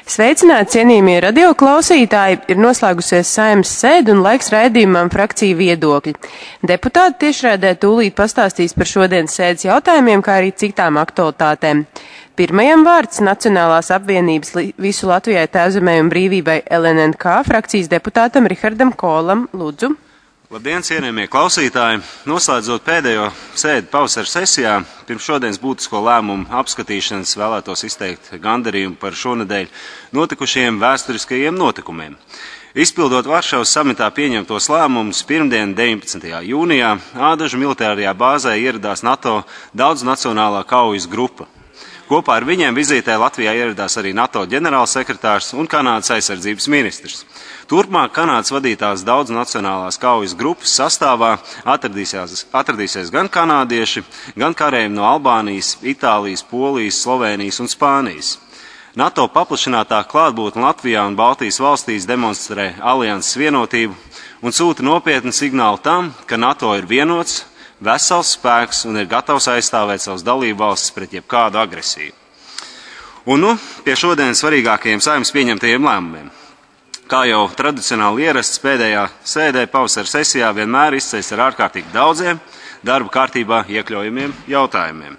Sveicināti, cienījamie radioklausītāji! Ir noslēgusies Saeimas sēde un laiks raidījumam Frakciju viedokļi. Deputāti tiešraidē tūlīt pastāstīs par šodienas sēdes jautājumiem, kā arī citām aktualitātēm. Pirmajam vārds Nacionālās apvienības Visu Latvijai Tēvzemei un brīvībai LNNK frakcijas deputātam Rihardam Kolam. Lūdzu. Labdien, cienījamie klausītāji! Noslēdzot pēdējo sēdi pavasara sesijā, pirms šodienas būtisko lēmumu apskatīšanas vēlētos izteikt gandarījumu par šonedēļ notikušajiem vēsturiskajiem notikumiem. Izpildot Varšavas samitā pieņemtos lēmumus, pirmdien 19. jūnijā Ādažu militārajā bāzē ieradās NATO daudznacionālā kaujas grupa. Kopā ar viņiem vizītē Latvijā ieradās arī NATO ģenerālsekretārs un Kanādas aizsardzības ministrs. Turpmāk Kanādas vadītās daudznacionālās kaujas grupas sastāvā atradīsies gan kanādieši, gan karēji no Albānijas, Itālijas, Polijas, Slovēnijas un Spānijas. NATO paplašinātā klātbūtne Latvijā un Baltijas valstīs demonstrē alianses vienotību un sūta nopietnu signālu tam, ka NATO ir vienots, vesels spēks un ir gatavs aizstāvēt savus dalību valstis pret jebkādu agresiju. Un pie šodienas svarīgākajiem Saeimas pieņemtajiem lēmumiem. Kā jau tradicionāli ierasts pēdējā sēdē pavasara sesijā vienmēr izceļas ar ārkārtīgi daudziem darba kārtībā iekļaujamiem jautājumiem.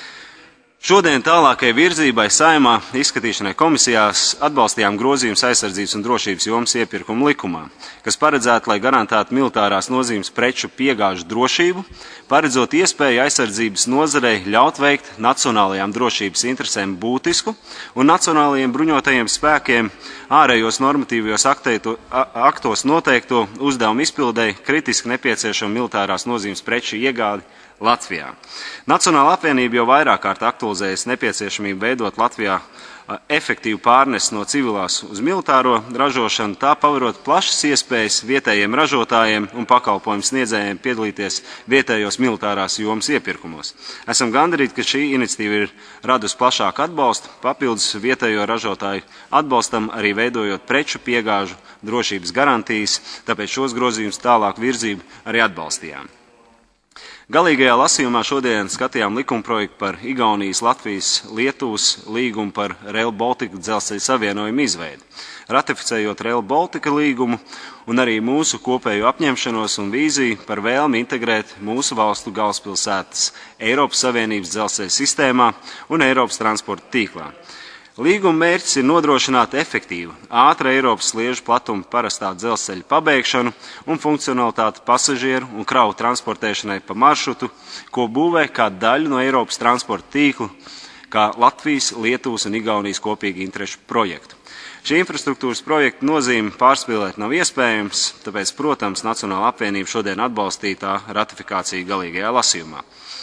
Šodien tālākai virzībai Saeimā izskatīšanai komisijās atbalstījām grozījumus aizsardzības un drošības jomas iepirkuma likumā, kas paredzētu, lai garantētu militārās nozīmes preču piegāžu drošību, paredzot iespēju aizsardzības nozarei ļaut veikt nacionālajām drošības interesēm būtisku un nacionālajiem bruņotajiem spēkiem ārējos normatīvajos aktos noteikto uzdevumu izpildēji kritiski nepieciešama militārās nozīmes preču iegādi Latvijā. Nacionāla apvienība jau vairāk kārt aktualizējas nepieciešamību veidot Latvijā efektīvu pārnesi no civilās uz militāro ražošanu, tā pavarot plašas iespējas vietējiem ražotājiem un pakalpojumu sniedzējiem piedalīties vietējos militārās jomas iepirkumos. Esam gandarīti, ka šī iniciatīva ir radusi plašāku atbalstu, papildus vietējo ražotāju atbalstam arī veidojot preču piegāžu drošības garantijas, tāpēc šos grozījumus tālāk virzību arī atbalstījām. Galīgajā lasījumā šodien skatījām likumprojektu par Igaunijas, Latvijas, Lietuvas līgumu par Rail Baltica dzelzceļa savienojumu izveidi. Ratificējot Rail Baltica līgumu un arī mūsu kopējo apņemšanos un vīziju par vēlmi integrēt mūsu valstu galvaspilsētas Eiropas Savienības dzelzceļa sistēmā un Eiropas transporta tīklā. Līguma mērķis ir nodrošināt efektīvu, ātra Eiropas sliežu platuma parastā dzelzceļa pabeigšanu un funkcionalitāti pasažieru un kravu transportēšanai pa maršrutu, ko būvē kā daļu no Eiropas transporta tīkla, kā Latvijas, Lietuvas un Igaunijas kopīgi interešu projektu. Šī infrastruktūras projekta nozīme pārspīlēt nav iespējams, tāpēc, protams, Nacionāla apvienība šodien atbalstīja tā ratifikāciju galīgajā lasījumā.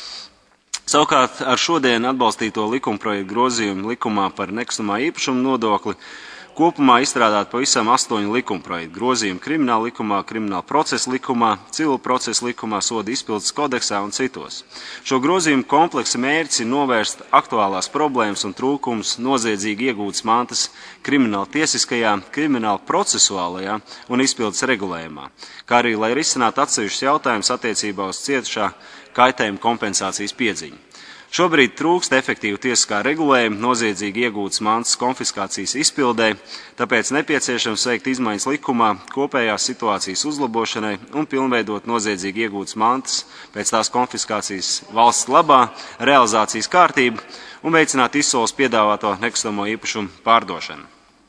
Savukārt ar šodien atbalstīto likumprojektu grozījumu likumā par nekustamā īpašuma nodokli kopumā izstrādāt pavisam 8 likumprojektu grozījumu krimināla likumā, krimināla procesa likumā, civila procesa likumā, soda izpildes kodeksā un citos. Šo grozījumu kompleksa mērķis ir novērst aktuālās problēmas un trūkumus noziedzīgi iegūtas mantas krimināla tiesiskajā, krimināla procesuālajā un izpildes regulējumā, kā arī, lai risinātu atsevišķus jautājumus attiecībā uz cietušā kaitējuma kompensācijas piedziņu. Šobrīd trūkst efektīvu tiesiskā regulējuma noziedzīgi iegūtas mantas konfiskācijas izpildē, tāpēc nepieciešams veikt izmaiņas likumā kopējās situācijas uzlabošanai un pilnveidot noziedzīgi iegūtas mantas pēc tās konfiskācijas valsts labā, realizācijas kārtību un veicināt izsoles piedāvāto nekustamo īpašumu pārdošanu.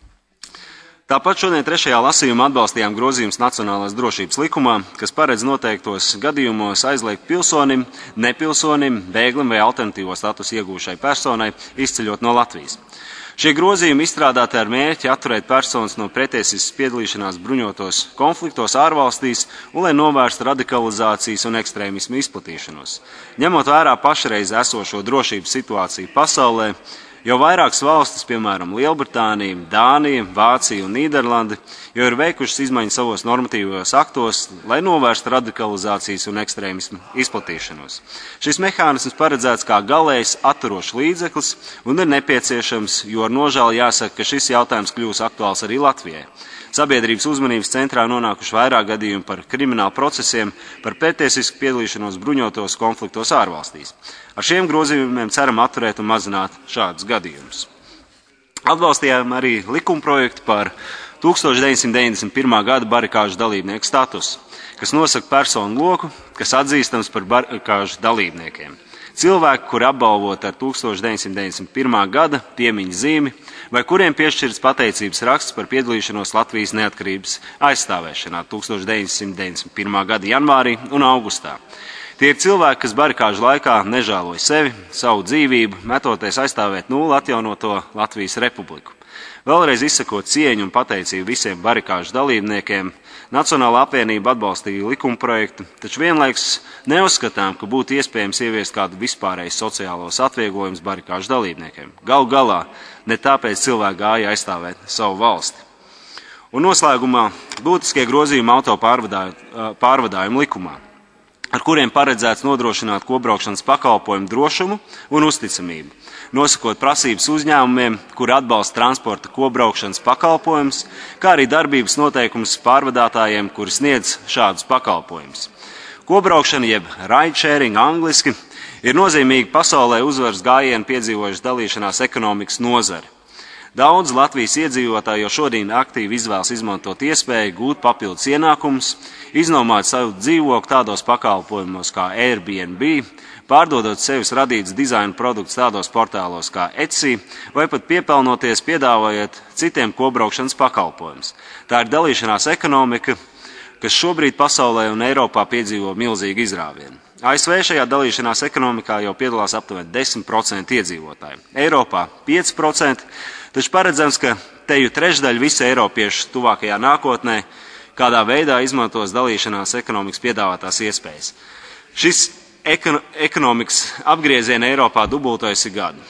Tāpat šodien trešajā lasījumā atbalstījām grozījumus Nacionālās drošības likumā, kas paredz noteiktos gadījumos aizliegt pilsonim, nepilsonim, bēglim vai alternatīvo statusu iegūšai personai izceļot no Latvijas. Šie grozījumi izstrādāti ar mērķi atturēt personas no pretiesiskas piedalīšanās bruņotos konfliktos ārvalstīs un lai novērstu radikalizācijas un ekstrēmismu izplatīšanos. Ņemot vērā pašreiz esošo drošības situāciju pasaulē, jo vairākas valstis, piemēram, Lielbritānija, Dānija, Vācija un Nīderlandi, jau ir veikušas izmaiņas savos normatīvajos aktos, lai novērstu radikalizācijas un ekstrēmismu izplatīšanos. Šis mehānisms paredzēts kā galējs atturošs līdzeklis un ir nepieciešams, jo ar nožēlu jāsaka, ka šis jautājums kļūs aktuāls arī Latvijai. Sabiedrības uzmanības centrā nonākuši vairāk gadījumu par kriminālu procesiem, par pretiesisku piedalīšanos bruņotos konfliktos ārvalstīs. Ar šiem grozījumiem ceram atturēt un mazināt šādus gadījumus. Atbalstījām arī likumprojektu par 1991. gada barikāžu dalībnieku statusu, kas nosaka personu loku, kas atzīstams par barikāžu dalībniekiem. Cilvēki, kuri apbalvoti ar 1991. gada piemiņas zīmi, vai kuriem piešķirts pateicības raksts par piedalīšanos Latvijas neatkarības aizstāvēšanā 1991. gada janvārī un augustā. Tie ir cilvēki, kas barikāžu laikā nežēloja sevi, savu dzīvību, metoties aizstāvēt nulli atjaunoto Latvijas republiku. Vēlreiz izsakot cieņu un pateicību visiem barikāžu dalībniekiem, Nacionālā apvienība atbalstīja likumprojektu, taču vienlaikus neuzskatām, ka būtu iespējams ieviest kādu vispārēju sociālos atvieglojumus barikāžu dalībniekiem. Galu galā ne tāpēc cilvēki gāja aizstāvēt savu valsti. Un noslēgumā būtiskie grozījumi auto pārvadājumu likumā, ar kuriem paredzēts nodrošināt kopbraukšanas pakalpojumu drošumu un uzticamību, nosakot prasības uzņēmumiem, kuri atbalsta transporta kopbraukšanas pakalpojumus, kā arī darbības noteikumus pārvadātājiem, kuri sniedz šādus pakalpojumus. Kopbraukšana, jeb ride sharing angliski, ir nozīmīga pasaulē uzvaras gājienu piedzīvojušas dalīšanās ekonomikas nozare. Daudz Latvijas iedzīvotāji jau šodien aktīvi izvēlas izmantot iespēju gūt papildus ienākumus, iznomāt savu dzīvokli tādos pakalpojumos kā Airbnb, pārdodot sevis radītus dizaina produktus tādos portālos kā Etsy, vai pat piepelnoties piedāvājot citiem kopbraukšanas pakalpojumus. Tā ir dalīšanās ekonomika, kas šobrīd pasaulē un Eiropā piedzīvo milzīgu izrāvienu. ASV šajā dalīšanās ekonomikā jau piedalās aptuveni 10% iedzīvotāji, Eiropā 5%, taču paredzams, ka teju trešdaļa visi eiropieši tuvākajā nākotnē kādā veidā izmantos dalīšanās ekonomikas piedāvātās iespējas. Šis ekonomikas apgrieziena Eiropā dubultojas ik gadu.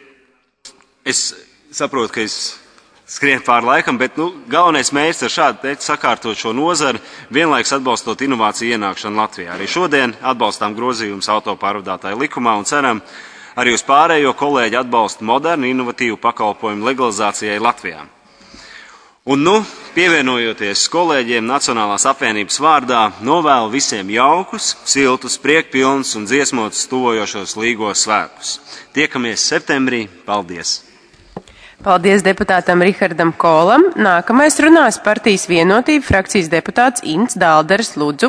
Es saprotu, ka es skrienu pāri laikam, bet galvenais mērķis ar šādu teicu sakārtot šo nozari, vienlaiks atbalstot inovāciju ienākšanu Latvijā. Arī šodien atbalstām grozījumus auto pārvadātāju likumā un ceram arī uz pārējo kolēģi atbalstu modernu, inovatīvu pakalpojumu legalizācijai Latvijā. Un pievienojoties kolēģiem Nacionālās apvienības vārdā, novēlu visiem jaukus, siltus, priekpilnus un dziesmotus tuvojošos līgos svētkus. Tiekamies septembrī. Paldies! Paldies deputātam Rihardam Kolam. Nākamais runās partijas Vienotība frakcijas deputāts Ints Dālderis. Lūdzu.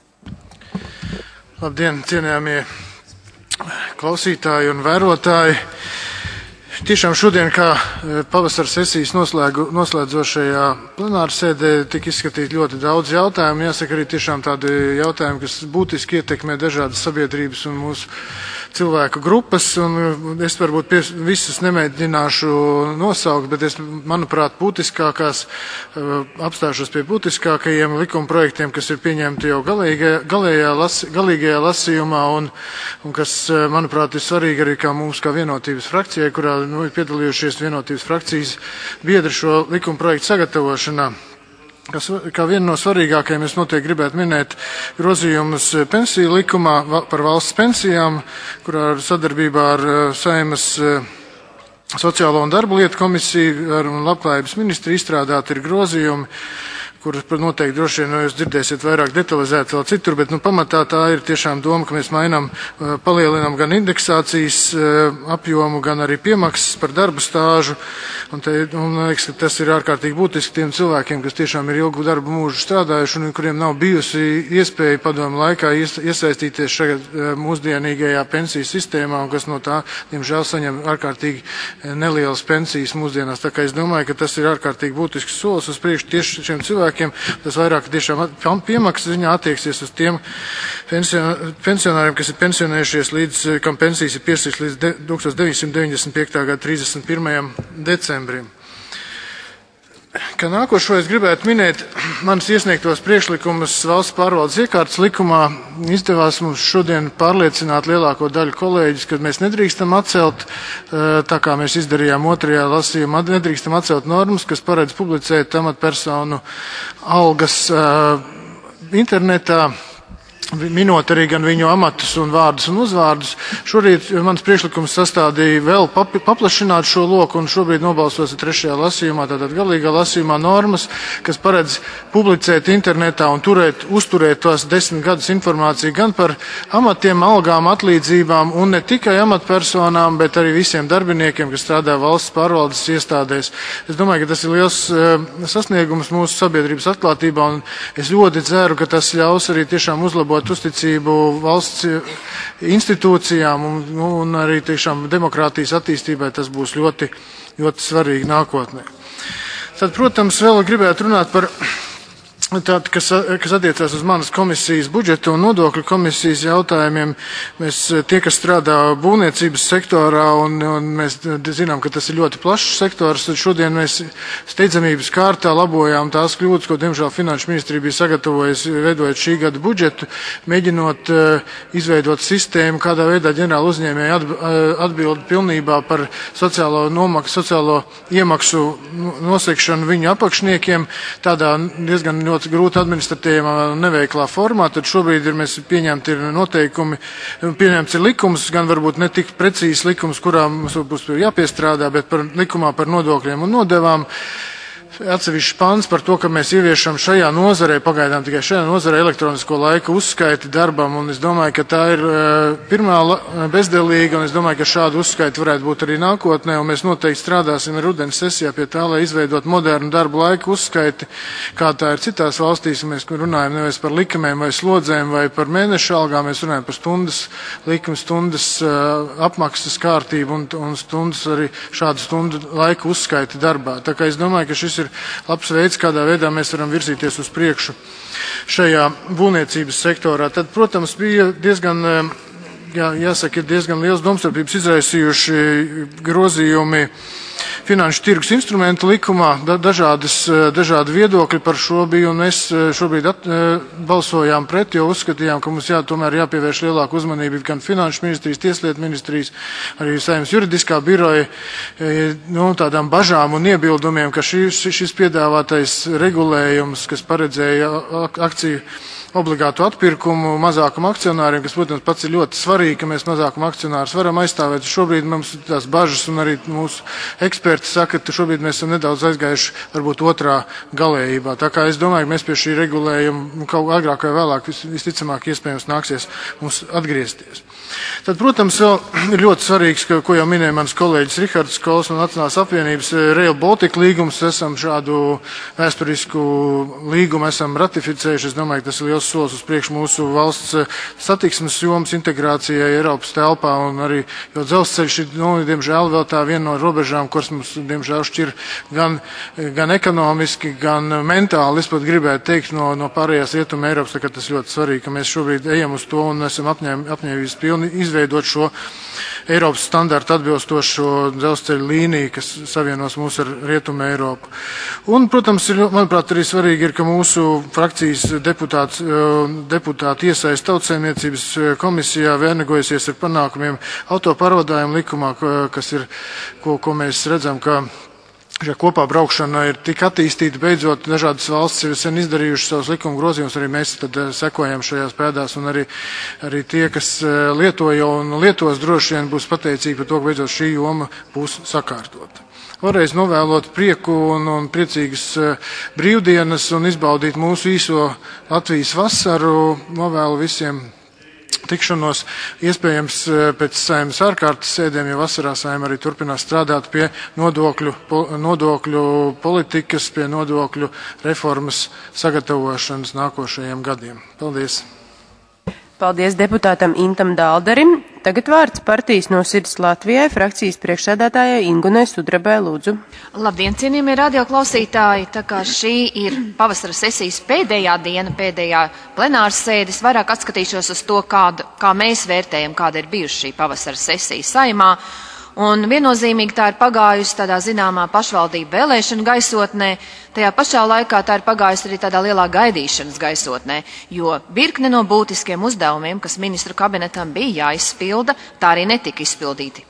Labdien, cienījamie klausītāji un vērotāji. Tiešām šodien, kā pavasara sesijas noslēdzošajā plenārsēdē, tika izskatīt ļoti daudz jautājumu. Jāsaka arī tiešām tādi jautājumi, kas būtiski ietekmē dažādas sabiedrības un mūsu cilvēku grupas, un es varbūt visus nemēģināšu nosaukt, bet es, manuprāt, apstāšos pie būtiskākajiem likuma projektiem, kas ir pieņemti jau galīgajā lasījumā, un kas, manuprāt, ir svarīgi arī kā mums, kā Vienotības frakcijai, kurā ir piedalījušies Vienotības frakcijas biedri šo likuma projektu sagatavošanā. Kā vienu no svarīgākajiem es noteikti gribētu minēt grozījumus pensiju likumā par valsts pensijām, kurā sadarbībā ar Saeimas Sociālo un darba lietu komisiju un Labklājības ministri izstrādāti ir grozījumi, kurus noteikti droši vien jūs dzirdēsiet vairāk detalizēt vēl citur, bet pamatā tā ir tiešām doma, ka mēs palielinām gan indeksācijas apjomu, gan arī piemaksas par darba stāžu. Un liekas, ka tas ir ārkārtīgi būtiski tiem cilvēkiem, kas tiešām ir ilgu darbu mūžu strādājuši un kuriem nav bijusi iespēja padomu laikā iesaistīties šajā mūsdienīgajā pensiju sistēmā un kas no tā, diemžēl, saņem ārkārtīgi nelielas pensijas mūsdienās. Tā kā es domāju, ka tas ir ārkārtīgi būtisks solis uz priekšu tieši šiem cilvēkiem. Tas vairāk tiešām piemaksas ziņā attieksies uz tiem pensionāriem, kas ir pensionējušies kam pensijas ir piesīgs līdz 1995. gada 31. decembrim. Kā nākošo es gribētu minēt manas iesniegtos priekšlikumus valsts pārvaldes iekārtas likumā. Izdevās mums šodien pārliecināt lielāko daļu kolēģis, ka mēs nedrīkstam atcelt, tā kā mēs izdarījām otrajā lasījumā, nedrīkstam atcelt normas, kas paredz publicēt amatpersonu algas internetā. minot arī gan viņu amatus un vārdus un uzvārdus. Šorīt mans priekšlikums sastādīja vēl paplašināt šo loku un šobrīd nobalsos 3. lasījumā, tātad galīgā lasījumā normas, kas paredz publicēt internetā un uzturēt tās 10 gadus informāciju gan par amatiem, algām, atlīdzībām un ne tikai amatpersonām, bet arī visiem darbiniekiem, kas strādā valsts pārvaldes iestādēs. Es domāju, ka tas ir liels sasniegums mūsu sabiedrības atklātībā un es ļoti ceru, ka tas ļaus arī tiešām uzlabot uzticību valsts institūcijām un arī tiešām demokrātijas attīstībai tas būs ļoti, ļoti svarīgi nākotnē. Tad, protams, vēl gribētu runāt par tādu, kas attiecās uz manas komisijas budžetu un nodokļu komisijas jautājumiem. Mēs, tie, kas strādā būvniecības sektorā, un mēs zinām, ka tas ir ļoti plašs sektors, tad šodien mēs steidzamības kārtā labojām tās kļūdas, ko, diemžēl, Finanšu ministrija bija sagatavojusi, veidojot šī gada budžetu, mēģinot izveidot sistēmu, kādā veidā ģenerāla uzņēmēji atbild pilnībā par sociālo iemaksu nosekšanu viņu apakšniekiem, tādā diezgan ļoti grūti administratīvā un neveiklā formā, tad šobrīd mēs pieņemti ir noteikumi, pieņemts ir likums, gan varbūt ne tik precīzs likums, kurā mums būs jāpiestrādā, bet likumā par nodokļiem un nodevām. Atsevišķs pants par to, ka mēs ieviešam šajā nozarē, pagaidām tikai šajā nozarē elektronisko laiku uzskaiti darbam, un es domāju, ka tā ir pirmā bezdelīga, un es domāju, ka šādu uzskaiti varētu būt arī nākotnē, un mēs noteikti strādāsim rudens sesijā pie tā, lai izveidot modernu darbu laiku uzskaiti, kā tā ir citās valstīs, un mēs runājam nevis par likumiem vai slodzēm vai par mēneša algām, mēs runājam par stundas likumu, stundas apmaksas kārtību un stundas arī šādu stundu laiku uzskaiti darbā. Tā kā es domāju, ka šis ir labs veids, kādā veidā mēs varam virzīties uz priekšu šajā būvniecības sektorā. Tad, protams, bija diezgan, jāsaka, ir diezgan liels domstarpības izraisījuši grozījumi finanšu tirgus instrumentu likumā, dažādi viedokļi par šo bija, un mēs šobrīd balsojām pret, jo uzskatījām, ka mums tomēr jāpievērš lielāku uzmanību gan Finanšu ministrijas, Tieslietu ministrijas, arī Saeimas juridiskā biroja tādām bažām un iebildumiem, ka šis piedāvātais regulējums, kas paredzēja akciju obligātu atpirkumu mazākuma akcionāriem, kas, protams, pats ir ļoti svarīgi, ka mēs mazākuma akcionārus varam aizstāvēt. Šobrīd mums tās bažas un arī mūsu eksperti saka, ka šobrīd mēs esam nedaudz aizgājuši varbūt otrā galējībā. Tā kā es domāju, ka mēs pie šī regulējuma kaut agrāk vai vēlāk visticamāk iespējams nāksies mums atgriezties. Tad, protams, vēl ir ļoti svarīgs, ko jau minēja mans kolēģis Rihards Kols no Nacionālās apvienības Rail Baltica līgums. Esam šādu vēsturisku līgumu esam ratificējuši. Es domāju, ka tas ir liels solis uz priekšu mūsu valsts satiksmes jomas integrācijai Eiropas telpā un arī, jo dzelzceļš ir, diemžēl, vēl tā viena no robežām, kuras mums, diemžēl, šķir gan ekonomiski, gan mentāli. Es pat gribētu teikt no pārējās rietuma Eiropas, tā kā tas ļoti svarīgi, ka mēs šobrīd ejam uz to un esam apņēmības pilni izveidot šo Eiropas standartu atbilstošo dzelzceļa līniju, kas savienos mūs ar Rietumu Eiropu. Un, protams, manuprāt, arī svarīgi ir, ka mūsu frakcijas deputāti iesaist Tautsaimniecības komisijā vainagojusies ar panākumiem autopārvadājumu likumā, kas ir, ko mēs redzam, ka šajā kopā braukšana ir tik attīstīta, beidzot dažādas valstis ir sen izdarījušas savus likuma grozījumus, arī mēs tad sekojam šajās pēdās, un arī tie, kas lietoja un lietos, droši vien būs pateicīgi par to, ka beidzot šī joma būs sakārtota. Vēlreiz novēlot prieku un priecīgas brīvdienas un izbaudīt mūsu īso Latvijas vasaru, novēlu visiem tikšanos, iespējams pēc Saeimas ārkārtas sēdēm, jo vasarā Saeima arī turpinās strādāt pie nodokļu politikas, pie nodokļu reformas sagatavošanas nākošajiem gadiem. Paldies! Paldies deputātam Intam Dālderim. Tagad vārds partijas No sirds Latvijai frakcijas priekšsēdētājai Ingunai Sudrabai, lūdzu. Labdien, cienījamie radioklausītāji! Tā kā šī ir pavasara sesijas pēdējā diena, pēdējā plenāras sēdes, vairāk atskatīšos uz to, kā mēs vērtējam, kāda ir bijusi šī pavasara sesija Saeimā. Un viennozīmīgi tā ir pagājusi tādā zināmā pašvaldību vēlēšanu gaisotnē, tajā pašā laikā tā ir pagājusi arī tādā lielā gaidīšanas gaisotnē, jo virkne no būtiskiem uzdevumiem, kas ministru kabinetam bija jāizpilda, tā arī netika izpildīti.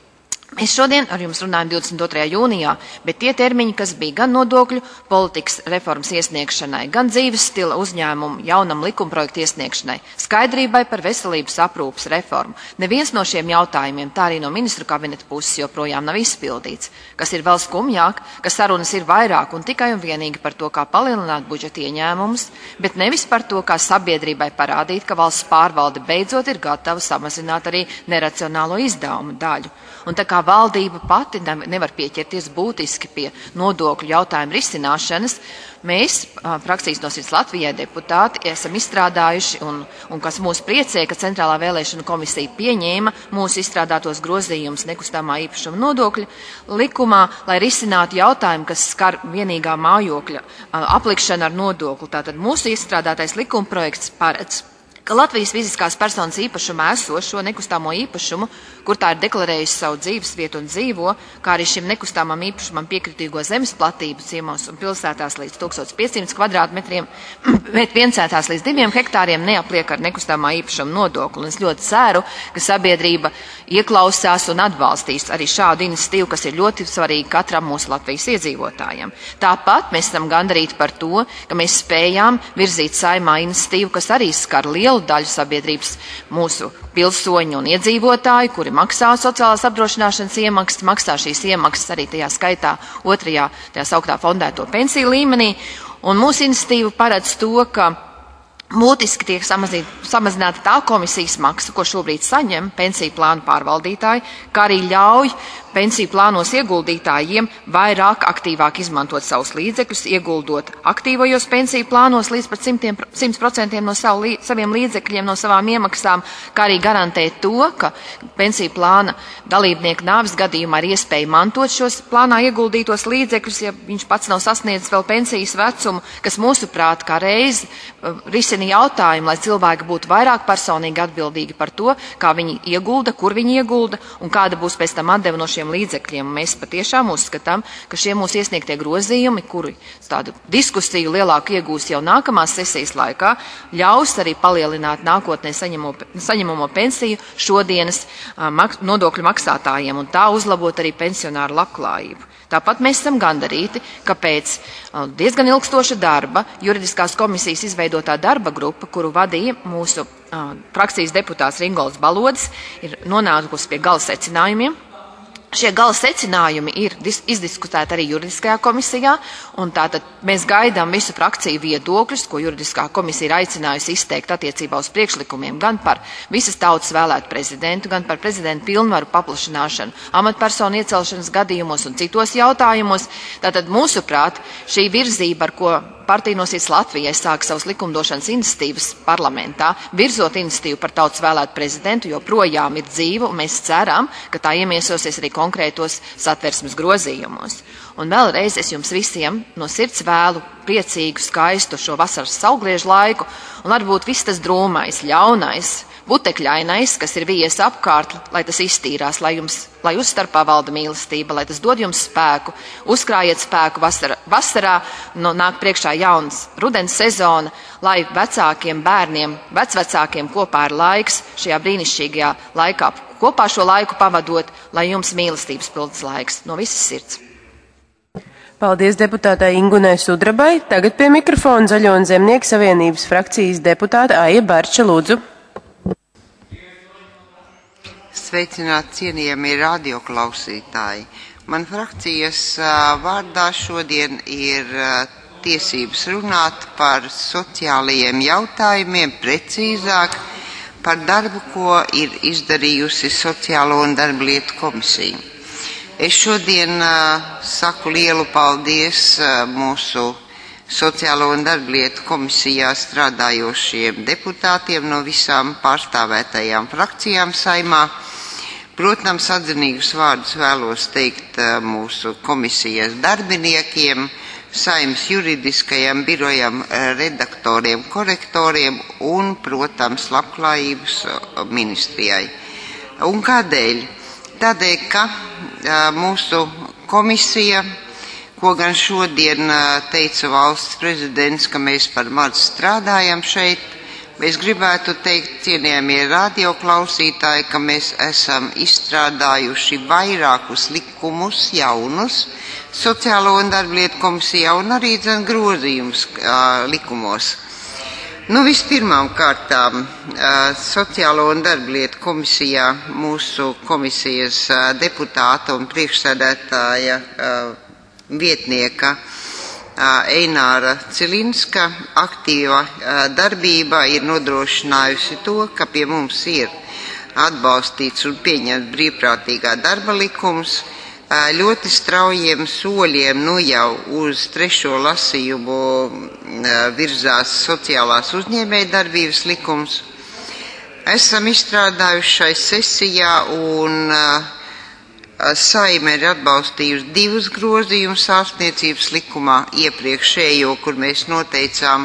Mēs šodien ar jums runājam 22. jūnijā, bet tie termiņi, kas bija gan nodokļu politikas reformas iesniegšanai, gan dzīves stila uzņēmumu jaunam likumprojektu iesniegšanai, skaidrībai par veselības aprūpas reformu, neviens no šiem jautājumiem, tā arī no ministru kabineta puses joprojām nav izpildīts. Kas ir vēl skumjāk, ka sarunas ir vairāk un tikai un vienīgi par to, kā palielināt budžeta ieņēmumus, bet nevis par to, kā sabiedrībai parādīt, ka valsts pārvalde beidzot ir gatava samazināt arī neracionālo izdevumu daļu. Un tā kā valdība pati nevar pieķerties būtiski pie nodokļu jautājumu risināšanas, mēs, frakcijas No sirds Latvijai deputāti, esam izstrādājuši, un kas mūs priecē, ka Centrālā vēlēšanu komisija pieņēma mūsu izstrādātos grozījumus nekustamā īpašuma nodokļa likumā, lai risinātu jautājumu, kas skar vienīgā mājokļa aplikšanu ar nodokli. Tātad mūsu izstrādātais likumprojekts paredz, ka Latvijas fiziskās personas īpašumā esošo nekustamo īpašumu, kur tā ir deklarējusi savu dzīves vietu un dzīvo, kā arī šim nekustamam īpašumam piekritīgo zemes platību ciemos un pilsētās līdz 1500 kvadrātmetriem, bet viencētās līdz 2 hektāriem neapliek ar nekustamā īpašuma nodokli. Un es ļoti ceru, ka sabiedrība ieklausās un atbalstīs arī šādu iniciatīvu, kas ir ļoti svarīga katram mūsu Latvijas iedzīvotājam. Tāpat mēs esam gandarīti par to, ka mēs spējām virzīt Saeimā iniciatīvu, kas arī skar lielu daļu sabiedrības mūsu pilsoņu un iedzīvotāju, kuri maksā sociālās apdrošināšanas iemaksas, maksā šīs iemaksas arī tajā skaitā otrajā, tajā sauktā fondēto pensiju līmenī. Un mūsu iniciatīva paredz to, ka būtiski tiek samazināta tā komisijas maksa, ko šobrīd saņem pensiju plānu pārvaldītāji, kā arī ļauj pensiju plānos ieguldītājiem vairāk aktīvāk izmantot savus līdzekļus, ieguldot aktīvajos pensiju plānos līdz pat 100% no saviem līdzekļiem, no savām iemaksām, kā arī garantēt to, ka pensiju plāna dalībnieku nāves gadījumā ir iespēja mantot šos plānā ieguldītos līdzekļus, ja viņš pats nav sasniedzis vēl pensijas vecumu, kas mūsuprāt kā reizi risina jautājumu, lai cilvēki būtu vairāk personīgi atbildīgi par to, kā viņi iegulda, kur viņi iegulda un kāda būs pēc tam atdeva no šiem līdzekļiem. Mēs patiešām uzskatām, ka šie mūsu iesniegtie grozījumi, kuri tādu diskusiju lielāku iegūs jau nākamās sesijas laikā, ļaus arī palielināt nākotnē saņemamo pensiju šodienas nodokļu maksātājiem un tā uzlabot arī pensionāru labklājību. Tāpat mēs esam gandarīti, ka pēc diezgan ilgstoša darba juridiskās komisijas izveidotā darba grupa, kuru vadīja mūsu frakcijas deputāts Ringolds Balodis, ir nonākusi pie gala secinājumiem. Šie gala secinājumi ir izdiskutēti arī juridiskajā komisijā, un tātad mēs gaidām visu frakciju viedokļus, ko juridiskā komisija ir aicinājusi izteikt attiecībā uz priekšlikumiem gan par visas tautas vēlētu prezidentu, gan par prezidentu pilnvaru paplašināšanu, amatpersonu iecelšanas gadījumos un citos jautājumos. Tātad mūsuprāt, šī virzība, ar ko Partija No sirds Latvijai sāk savas likumdošanas iniciatīvas parlamentā, virzot iniciatīvu par tautas vēlētu prezidentu, joprojām ir dzīva, un mēs ceram, ka tā iemiesosies arī konkrētos satversmes grozījumos. Un vēlreiz es jums visiem no sirds vēlu priecīgu, skaistu šo vasaras saulgriežu laiku, un varbūt viss tas drūmais, ļaunais, butekļainais, kas ir vijies apkārt, lai tas iztīrās, lai uzstarpā valda mīlestība, lai tas dod jums spēku, uzkrājiet spēku vasarā, nāk priekšā jauns rudens sezona, lai vecākiem bērniem, vecvecākiem kopā ir laiks šajā brīnišķīgajā laikā, kopā šo laiku pavadot, lai jums mīlestības pilns laiks no visas sirds. Paldies deputātai Ingunai Sudrabai. Tagad pie mikrofona Zaļo un Zemnieku savienības frakcijas deputāta Aija Barča, lūdzu. Sveicināti cienījamie radioklausītāji. Man frakcijas vārdā šodien ir tiesības runāt par sociālajiem jautājumiem, precīzāk par darbu, ko ir izdarījusi Sociālo un darblietu komisija. Es šodien saku lielu paldies mūsu Sociālo un darblietu komisijā strādājošiem deputātiem no visām pārstāvētajām frakcijām Saeimā. Protams, atzinīgus vārdus vēlos teikt mūsu komisijas darbiniekiem, Saeimas juridiskajam birojam, redaktoriem, korektoriem un, protams, labklājības ministrijai. Un kādēļ? Tādēļ, ka mūsu komisija, ko gan šodien teica valsts prezidents, ka mēs par maz strādājam šeit, Es gribētu teikt, cienījamie radioklausītāji, ka mēs esam izstrādājuši vairākus likumus jaunus Sociālo un darblietu komisijā un arī grozījumus likumos. Vispirmām kārtām Sociālo un darblietu komisijā mūsu komisijas deputāta un priekšsēdētāja vietnieka Eināra Cilinska aktīva darbība ir nodrošinājusi to, ka pie mums ir atbalstīts un pieņemts brīvprātīgā darba likums, ļoti straujiem soļiem jau uz 3. lasījumu virzās sociālās uzņēmējdarbības likums. Esam izstrādājuši šai sesijā un Saime ir atbalstījusi 2 grozījumus ārstniecības likumā iepriekšējo, kur mēs noteicām,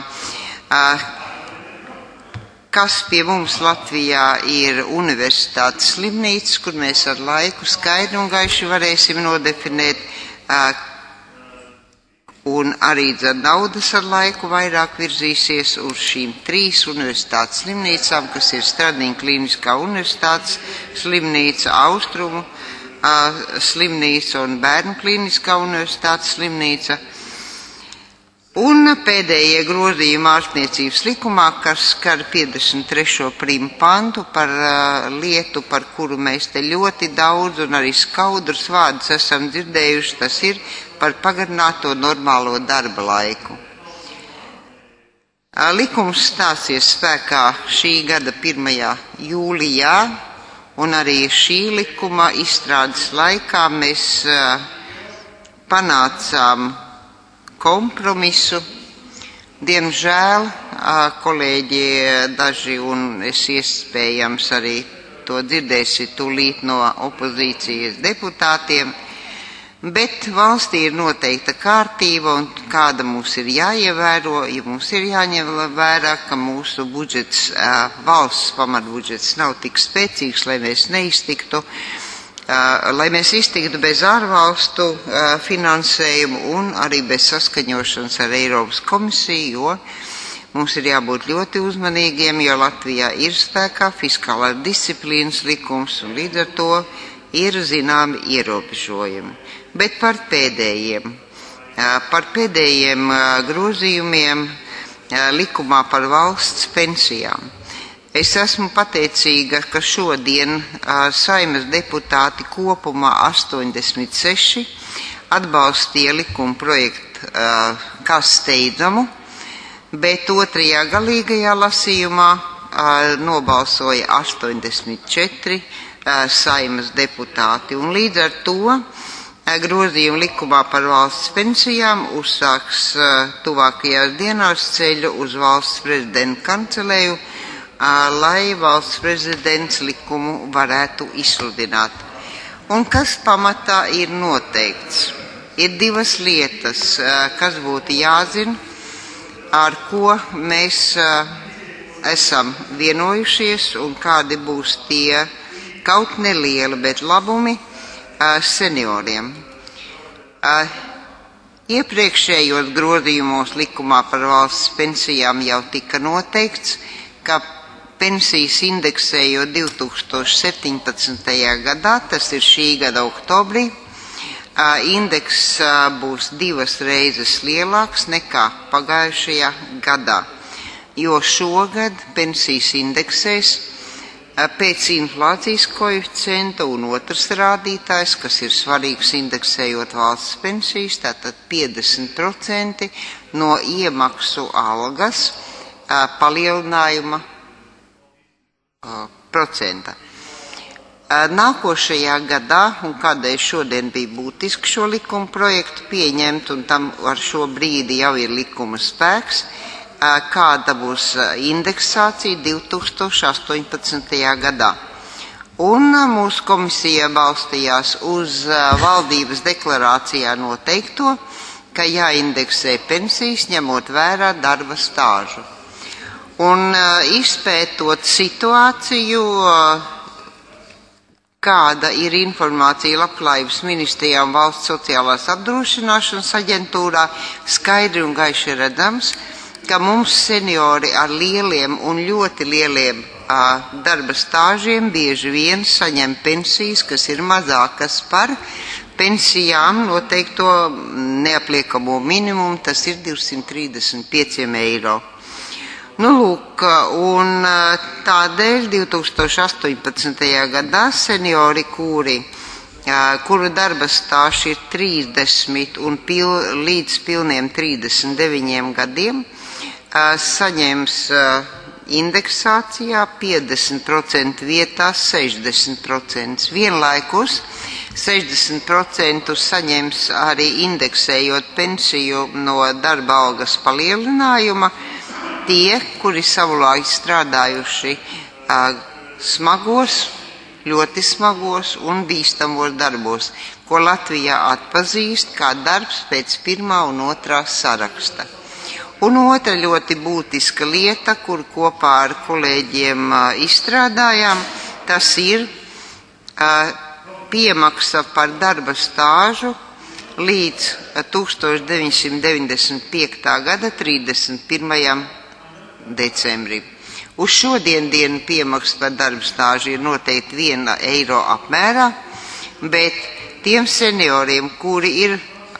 kas pie mums Latvijā ir universitātes slimnīcas, kur mēs ar laiku skaidri un gaiši varēsim nodefinēt, un arī naudas ar laiku vairāk virzīsies uz šīm 3 universitātes slimnīcām, kas ir Stradiņa klīniskā universitātes slimnīca, Austrumu slimnīca un Bērnu klīniskā universitātes slimnīca. Un pēdējie grozījumi ārstniecības likumā, kas skar 53. prim pantu par lietu, par kuru mēs te ļoti daudz un arī skaudrus vārdus esam dzirdējuši, tas ir par pagarināto normālo darba laiku. Likums stāsies spēkā šī gada 1. jūlijā. Un arī šī likuma izstrādes laikā mēs panācām kompromisu. Diemžēl kolēģi daži, un es iespējams arī to dzirdēsi tūlīt no opozīcijas deputātiem, bet valstī ir noteikta kārtība, un kāda mums ir jāievēro, ja mums ir jāņem vērā, ka mūsu budžets, valsts pamatbudžets nav tik spēcīgs, lai mēs neiztiktu, lai mēs iztiktu bez ārvalstu finansējumu un arī bez saskaņošanas ar Eiropas komisiju, jo mums ir jābūt ļoti uzmanīgiem, jo Latvijā ir spēkā fiskālā disciplīnas likums, un līdz ar to ir zināmi ierobežojumi. Bet par pēdējiem grozījumiem likumā par valsts pensijām. Es esmu pateicīga, ka šodien Saeimas deputāti kopumā 86 atbalstīja likuma projektu kā steidzamu, bet 2. galīgajā lasījumā nobalsoja 84 Saeimas deputāti, un līdz ar to grozījumu likumā par valsts pensijām uzsāks tuvākajās dienās ceļu uz valsts prezidenta kancelēju, lai valsts prezidents likumu varētu izsludināt. Un kas pamatā ir noteikts? Ir 2 lietas, kas būtu jāzina, ar ko mēs esam vienojušies un kādi būs tie kaut nelieli, bet labumi senioriem. Iepriekšējos grozījumos likumā par valsts pensijām jau tika noteikts, ka pensijas indeksējot 2017. gadā, tas ir šī gada oktobrī, indeks būs 2 reizes lielāks nekā pagājušajā gadā, jo šogad pensijas indeksēs pēc inflācijas koeficienta un otrs rādītājs, kas ir svarīgs indeksējot valsts pensijas, tātad 50% no iemaksu algas palielinājuma procenta. Nākošajā gadā, un kādēļ šodien bija būtiski šo likumu projektu pieņemt, un tam ar šo brīdi jau ir likuma spēks, kāda būs indeksācija 2018. gadā. Un mūsu komisija balstījās uz valdības deklarācijā noteikto, ka jāindeksē pensijas ņemot vērā darba stāžu. Un izpētot situāciju, kāda ir informācija Labklājības ministrijā un Valsts sociālās apdrošināšanas aģentūrā, skaidri un gaiši redzams, ka mums seniori ar lieliem un ļoti lieliem darba stāžiem bieži vien saņem pensijas, kas ir mazākas par pensijām noteikto neapliekamo minimumu, tas ir 235 eiro. Nu, lūk, un tādēļ 2018. gadā seniori, kuru darba stāžs ir 30 un līdz pilniem 39 gadiem, saņems indeksācijā 50% vietā 60%. Vienlaikus 60% saņems arī indeksējot pensiju no darba algas palielinājuma tie, kuri savulaik strādājuši smagos, ļoti smagos un bīstamos darbos, ko Latvijā atpazīst kā darbs pēc 1. un 2. saraksta. Un otra ļoti būtiska lieta, kur kopā ar kolēģiem izstrādājām, tas ir piemaksa par darba stāžu līdz 1995. gada 31. decembrim. Uz šodienu piemaksa par darba stāžu ir noteikti 1 eiro apmērā, bet tiem senioriem, kuri ir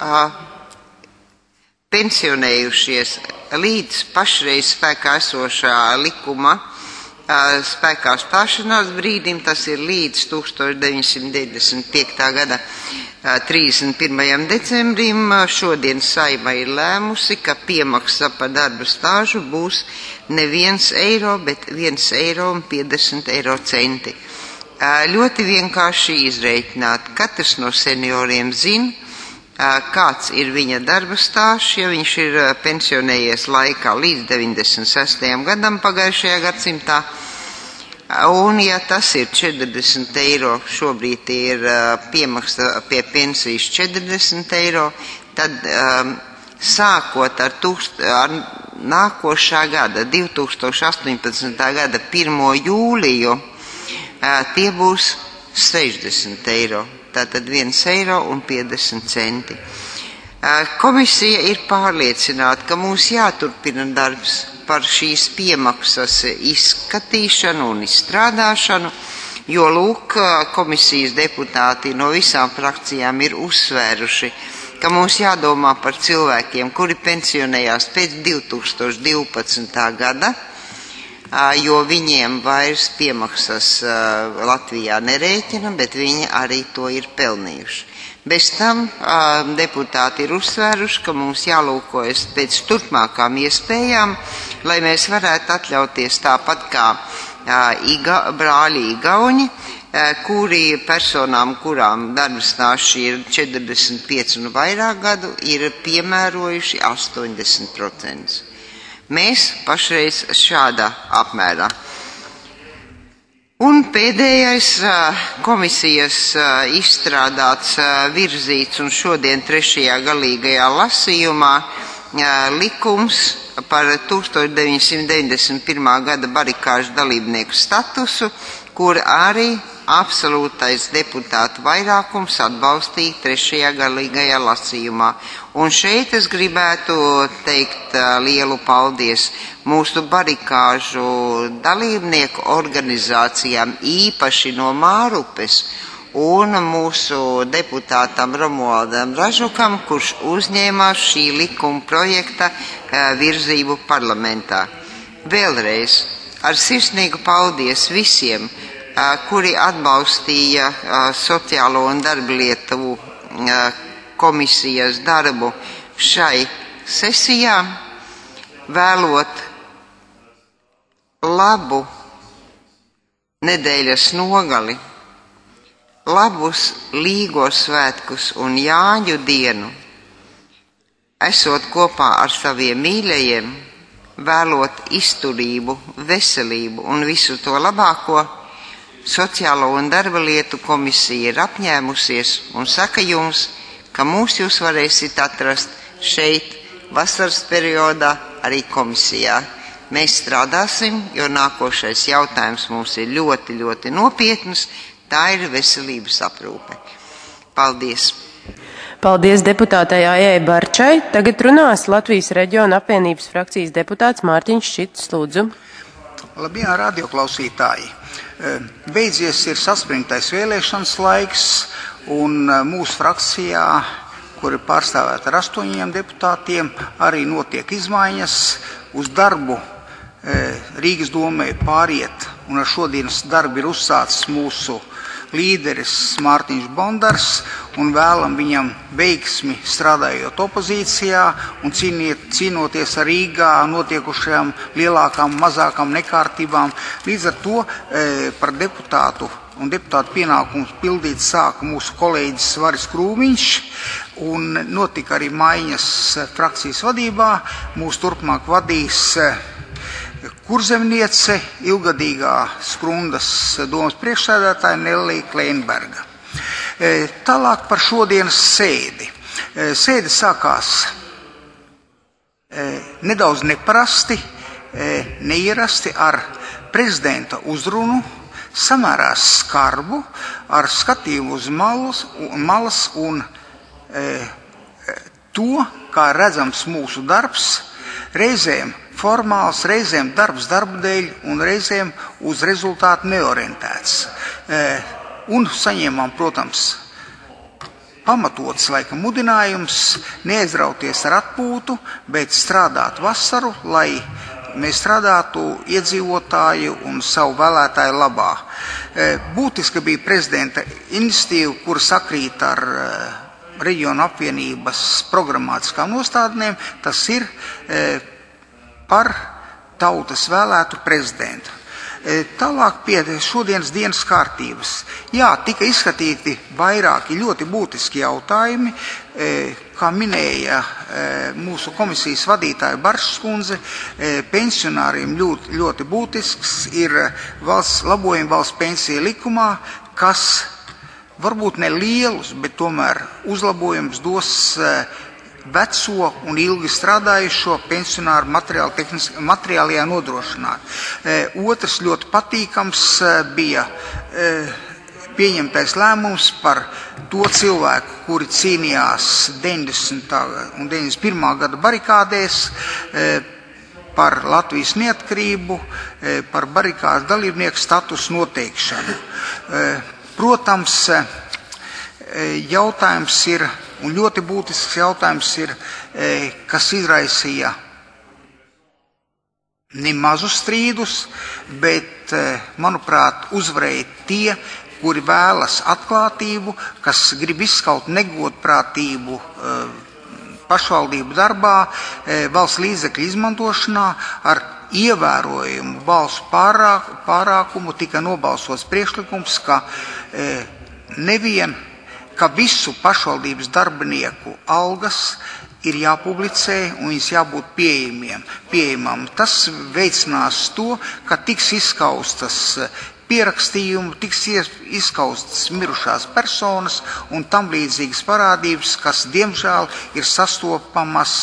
pensionējušies līdz pašreiz spēkā esošā likuma spēkā stāšanās brīdim, tas ir līdz 1995. gada 31. decembrim, šodien Saeima ir lēmusi, ka piemaksa par darba stāžu būs ne 1 eiro, bet 1,50 eiro. Ļoti vienkārši izreikināt. Katrs no senioriem zina, kāds ir viņa darba stāžs, ja viņš ir pensionējies laikā līdz 96. gadam pagājušajā gadsimtā. Un ja tas ir 40 eiro, šobrīd ir piemaksa pie pensijas 40 eiro, tad sākot ar nākošā gada, 2018. gada 1. jūliju, tie būs 60 eiro. Tātad 1,50 eiro. Komisija ir pārliecināta, ka mums jāturpina darbs par šīs piemaksas izskatīšanu un izstrādāšanu, jo, lūk, komisijas deputāti no visām frakcijām ir uzsvēruši, ka mums jādomā par cilvēkiem, kuri pensionējās pēc 2012. gada, jo viņiem vairs piemaksas Latvijā nerēķina, bet viņi arī to ir pelnījuši. Bez tam deputāti ir uzsvēruši, ka mums jālūkojas pēc turpmākām iespējām, lai mēs varētu atļauties tāpat kā brāļi igauņi, kuri personām, kurām darba stāžs ir 45 un vairāk gadu, ir piemērojuši 80%. Mēs pašreiz šādā apmērā. Un pēdējais komisijas izstrādāts, virzīts un šodien 3. galīgajā lasījumā likums par 1991. gada barikāžu dalībnieku statusu, kur arī absolūtais deputātu vairākums atbalstīja 3. galīgajā lasījumā. Un šeit es gribētu teikt lielu paldies mūsu barikāžu dalībnieku organizācijām, īpaši no Mārupes, un mūsu deputātam Romualdam Ražukam, kurš uzņēmās šī likuma projekta virzību parlamentā. Vēlreiz ar sirsnīgu paldies visiem, kuri atbalstīja sociālo un darblietu komisijas darbu šai sesijā, vēlot labu nedēļas nogali, labus Līgos svētkus un Jāņu dienu, esot kopā ar saviem mīļajiem, vēlot izturību, veselību un visu to labāko, Sociālo un darba lietu komisija ir apņēmusies un saka jums, ka jūs varēsiet atrast šeit vasaras periodā arī komisijā. Mēs strādāsim, jo nākošais jautājums mums ir ļoti, ļoti nopietns, tā ir veselības aprūpe. Paldies! Paldies deputātei Aijai Barčai. Tagad runās Latvijas reģiona apvienības frakcijas deputāts Mārtiņš Šits, lūdzu. Labdien, radioklausītāji! Beidzies ir saspringtais vēlēšanas laiks, un mūsu frakcijā, kur ir pārstāvēta ar 8 deputātiem, arī notiek izmaiņas. Uz darbu Rīgas domē pāriet, un ar šodienas darbu ir uzsācis mūsu līderis Mārtiņš Bondars, un vēlam viņam veiksmi strādājot opozīcijā un cīnoties ar Rīgā notiekušajām lielākām, mazākām nekārtībām. Līdz ar to par deputātu un deputātu pienākumus pildīt sāka mūsu kolēģis Varis Krūmiņš, un notika arī maiņas frakcijas vadībā. Mūs turpmāk vadīs kurzemniece, ilgadīgā Skrundas domas priekšsēdētāja Nellija Kleinberga. Tālāk par šodienas sēdi. Sēde sākās nedaudz neparasti, neierasti ar prezidenta uzrunu, samērā skarbu, ar skatījumu uz malas un to, kā redzams mūsu darbs, reizēm formāls, reizēm darbs darba dēļ un reizēm uz rezultātu neorientēts. Un saņēmām, protams, pamatots laikam mudinājums neaizrauties ar atpūtu, bet strādāt vasaru, lai mēs strādātu iedzīvotāju un savu vēlētāju labā. Būtiska bija prezidenta iniciatīva, kur sakrīt ar reģiona apvienības programmātiskām nostādnēm, tas ir par tautas vēlētu prezidentu. Tālāk pie šodienas dienas kārtības. Jā, tika izskatīti vairāki ļoti būtiski jautājumi, kā minēja mūsu komisijas vadītāja Baršas kundze, pensionāriem ļoti būtisks ir labojumi valsts pensiju likumā, kas varbūt ne lielus, bet tomēr uzlabojums dos veco un ilgi strādājušo pensionāru materiālajā nodrošināt. Otrs ļoti patīkams bija pieņemtais lēmums par to cilvēku, kuri cīnījās 90. un 91. gada barikādēs par Latvijas neatkarību, par barikādas dalībnieku statusu noteikšanu. Protams, jautājums ir, un ļoti būtisks jautājums ir, kas izraisīja nemazus strīdus, bet, manuprāt, uzvarēja tie, kuri vēlas atklātību, kas grib izskaut negodprātību pašvaldību darbā, valsts līdzekļu izmantošanā. Ar ievērojumu balsu pārākumu tika nobalsots priekšlikums, ka visu pašvaldības darbinieku algas ir jāpublicē un viņas jābūt pieejamām. Tas veicinās to, ka tiks izskaustas pierakstījumi, tiks izskaustas mirušās personas un tam līdzīgas parādības, kas, diemžēl, ir sastopamas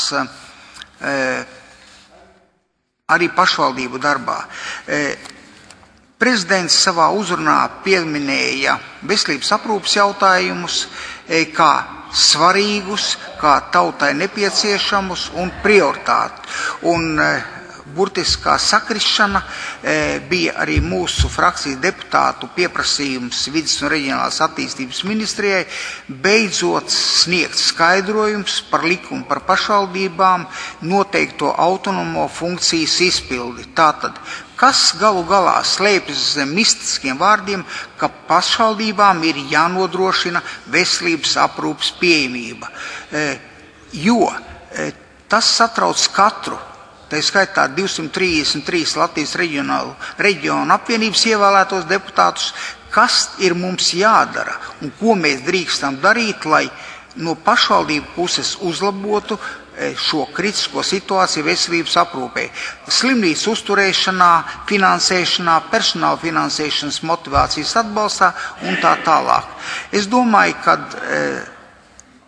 arī pašvaldību darbā. Prezidents savā uzrunā pieminēja veselības aprūpes jautājumus kā svarīgus, kā tautai nepieciešamus un prioritāti. Un burtiskā sakrišana bija arī mūsu frakcijas deputātu pieprasījums Vides un reģionālās attīstības ministrijai beidzot sniegt skaidrojums par likumu par pašvaldībām noteikto autonomo funkcijas izpildi. Tātad, kas galu galā slēpjas zem mistiskiem vārdiem, ka pašvaldībām ir jānodrošina veselības aprūpes pieejamība. Jo tas satrauc katru, tā skaitā 233 Latvijas reģiona apvienības ievēlētos deputātus, kas ir mums jādara un ko mēs drīkstam darīt, lai no pašvaldību puses uzlabotu šo kritisko situāciju veselības aprūpē, slimnīcu uzturēšanā, finansēšanā, personāla finansēšanas motivācijas atbalstā un tā tālāk. Es domāju, ka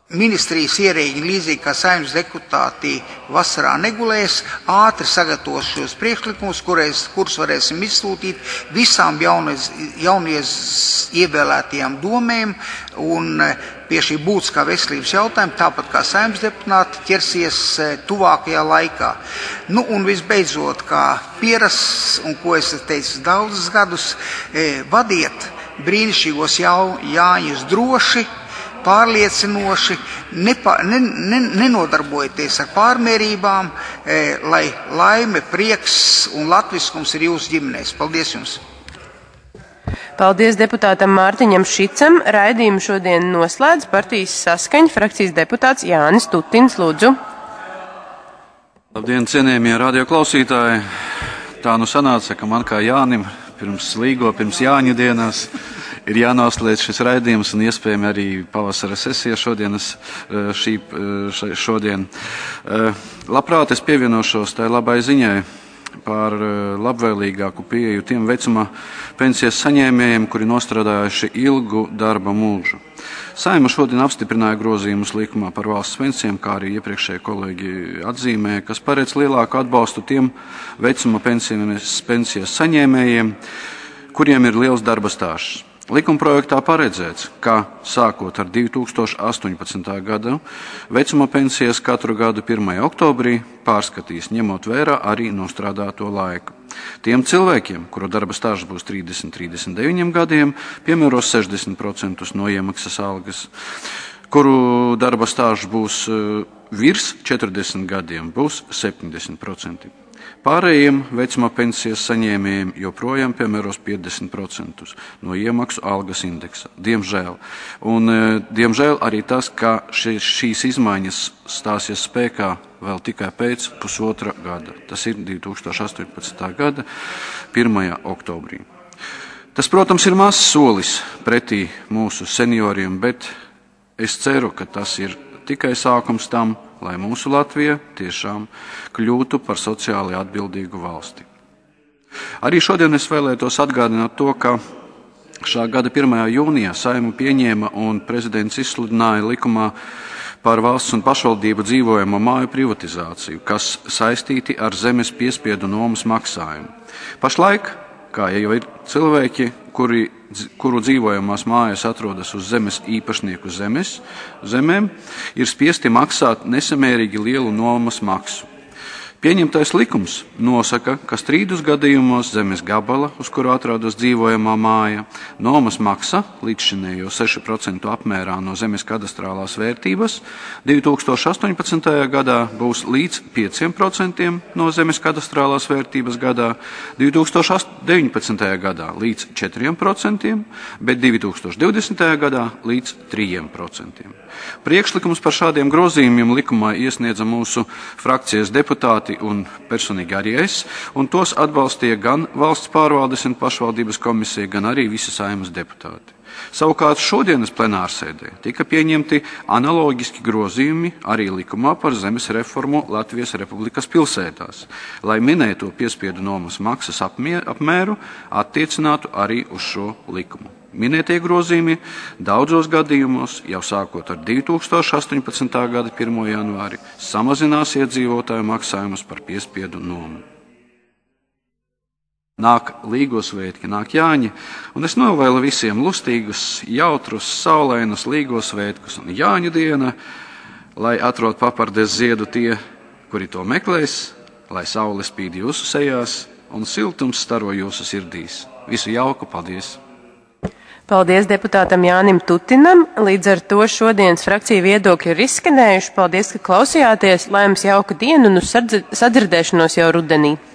ministrijas ierēģi, līdzīgi kā saimnes deputāti, vasarā negulēs, ātri sagatavos šos priekšlikumus, kurus varēsim izsūtīt visām jaunies ievēlētajām domēm, un pie šī būtiskā veselības jautājuma, tāpat kā saimnes deputāti, ķersies tuvākajā laikā. Un visbeidzot, kā pierasts, un ko es teicu daudzus gadus, vadiet brīnišķīgos Jāņus droši, pārliecinoši, nenodarbojieties ar pārmērībām, lai laime, prieks un latviskums ir jūsu ģimenēs. Paldies jums! Paldies deputātam Mārtiņam Šicam. Raidījumu šodien noslēdz partijas Saskaņa frakcijas deputāts Jānis Tutins. Lūdzu. Labdien, cienījamie radioklausītāji! Tā sanāca, ka man kā Jānim pirms Jāņu dienās ir jānoslēdz šis raidījums un iespējami arī pavasara sesija šodien. Labprāt es pievienošos tai labai ziņai par labvēlīgāku pieeju tiem vecuma pensijas saņēmējiem, kuri nostrādājuši ilgu darba mūžu. Saeima šodien apstiprināja grozījumus likumā par valsts pensijām, kā arī iepriekšēji kolēģi atzīmēja, kas paredz lielāku atbalstu tiem vecuma pensijas saņēmējiem, kuriem ir liels darba stāžs. Likumprojektā paredzēts, ka sākot ar 2018. gada vecuma pensijas katru gadu 1. oktobrī pārskatīs, ņemot vērā arī nostrādāto laiku. Tiem cilvēkiem, kuru darba stāžs būs 30-39 gadiem, piemēros 60% no iemaksas algas, kuru darba stāžs būs virs 40 gadiem, būs 70%. Pārējiem vecuma pensijas saņēmējiem joprojām piemēros 50% no iemaksu algas indeksa. Diemžēl. Diemžēl arī tas, ka šīs izmaiņas stāsies spēkā vēl tikai pēc pusotra gada. Tas ir 2018. gada 1. oktobrī. Tas, protams, ir mazs solis pretī mūsu senioriem, bet es ceru, ka tas ir tikai sākums tam, lai mūsu Latvija tiešām kļūtu par sociāli atbildīgu valsti. Arī šodien es vēlētos atgādināt to, ka šā gada 1. jūnijā Saeima pieņēma un prezidents izsludināja likumā par valsts un pašvaldību dzīvojamo māju privatizāciju, kas saistīti ar zemes piespiedu nomas maksājumu. Pašlaik, kā jau ir cilvēki, kuru dzīvojamās mājas atrodas uz zemes īpašnieku zemēm, ir spiesti maksāt nesamērīgi lielu nomas maksu. Pieņemtais likums nosaka, ka strīdus gadījumos zemes gabala, uz kuru atrodas dzīvojamā māja, nomas maksa līdzšinējo 6% apmērā no zemes kadastrālās vērtības 2018. gadā būs līdz 5% no zemes kadastrālās vērtības gadā, 2019. gadā līdz 4%, bet 2020. gadā līdz 3%. Priekšlikums par šādiem grozījumiem likumā iesniedza mūsu frakcijas deputāti un personīgi arī es, un tos atbalstīja gan Valsts pārvaldes un pašvaldības komisija, gan arī visi Saeimas deputāti. Savukārt šodienas plenārsēdē tika pieņemti analoģiski grozījumi arī likumā par zemes reformu Latvijas Republikas pilsētās, lai minēto piespiedu nomas maksas apmēru attiecinātu arī uz šo likumu. Minētie grozījumi daudzos gadījumos, jau sākot ar 2018. gada 1. janvāri, samazinās iedzīvotāju maksājumus par piespiedu nomu. Nāk līgo svētki, nāk Jāņi, un es novēlu visiem lustīgus, jautrus, saulainus līgo svētkus un Jāņu diena, lai atrod papardes ziedu tie, kuri to meklēs, lai saule spīd jūsu sejās un siltums staro jūsu sirdīs. Visu jauku, paldies! Paldies deputātam Jānim Tutinam. Līdz ar to šodienas frakcija viedokļi ir izskanējuši. Paldies, ka klausījāties. Lai jums jauka diena un uz sadzirdēšanos jau rudenī.